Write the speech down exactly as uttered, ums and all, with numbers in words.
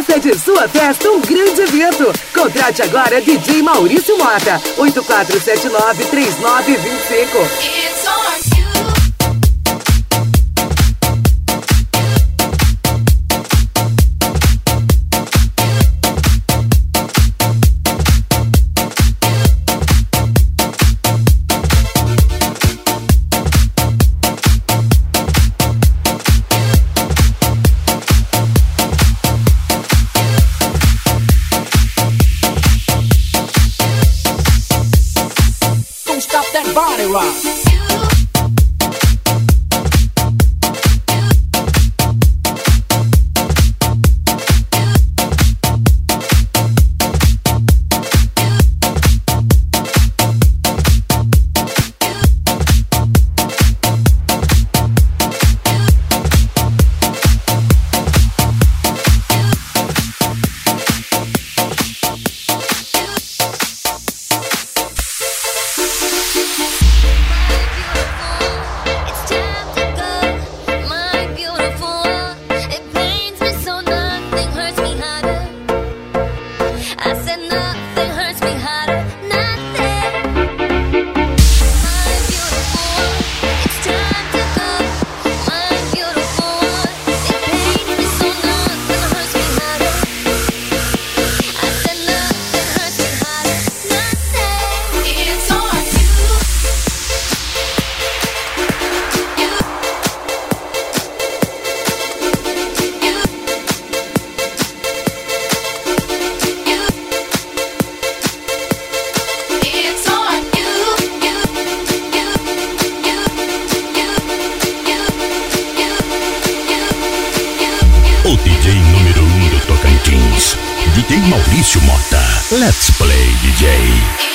Faça de sua festa um grande evento. Contrate agora D J Maurício Mota, oito quatro sete nove, três nove dois cinco. Stop that body rock. O D J número um do Tocantins, D J Maurício Mota. Let's play, D J.